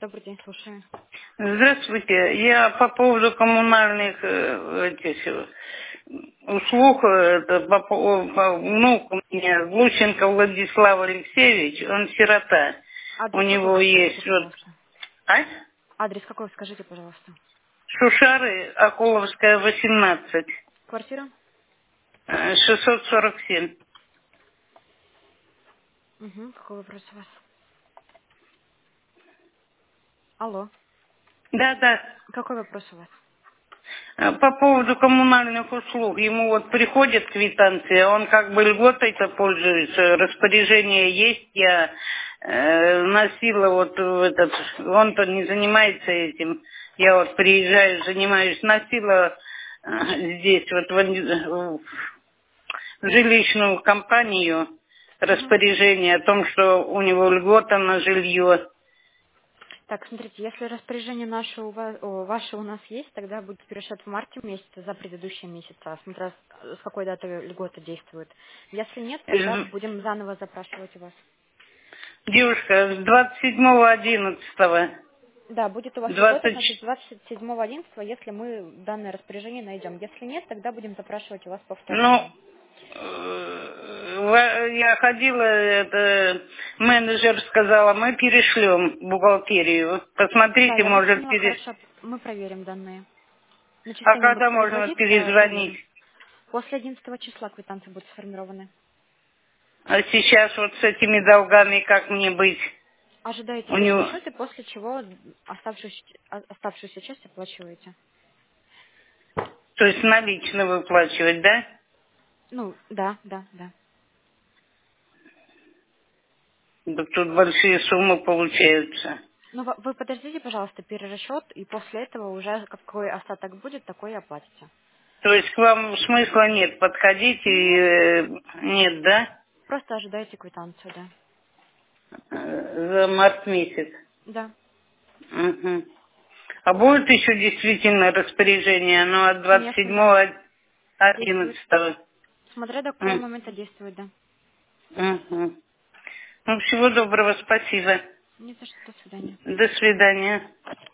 Добрый день, слушаю. Здравствуйте. Я по поводу коммунальных этих услуг, это внук у меня, Лученко Владислав Алексеевич, он сирота. У Адрес какой него вы скажите, есть вот, пожалуйста? а? Адрес какой скажите, пожалуйста? Шушары, Акуловская, 18, Квартира? 647. Угу. Какой вопрос у вас? Алло. Да, да. Какой вопрос у вас? По поводу коммунальных услуг. Ему вот приходит квитанция, он как бы льготой-то пользуется, распоряжение есть, я носила вот в этот, он-то не занимается этим, я вот приезжаю, занимаюсь, носила здесь вот в жилищную компанию Угу. распоряжение о том, что у него льгота на жилье. Так, смотрите, если распоряжение наше ваше у нас есть, тогда будет пересчет в марте месяце за предыдущие месяцы, смотря с какой даты льгота действует. Если нет, тогда будем заново запрашивать у вас. Девушка, с 27.11. Да, будет у вас льгота, 20, значит, 27.11, если мы данное распоряжение найдем. Если нет, тогда будем запрашивать у вас ну, повторно. я ходила, это, менеджер сказала, мы перешлем в бухгалтерию. Да, Посмотрите, я вас может, поняла, хорошо. Мы проверим данные. а Начисление будет когда можно производиться, перезвонить? проверим. После 11 числа квитанции будут сформированы. А сейчас вот с этими долгами как мне быть? Ожидаете У него, перерасчеты, после чего оставшуюся часть оплачиваете. то есть налично выплачивать, да? Ну, да, да, да. Да тут большие суммы получаются. Ну, вы подождите, пожалуйста, перерасчет, и после этого уже какой остаток будет, такой и оплатите. То есть к вам смысла нет подходить и Нет, нет, да? просто ожидайте квитанцию, да. За март месяц. Да. Мгм. А будет еще действительно распоряжение, оно от Конечно, да. 27-го Действует. 11-го. Смотря до какого момента действует, да. Мгм. Ну, всего доброго, спасибо. Не за что, до свидания. До свидания.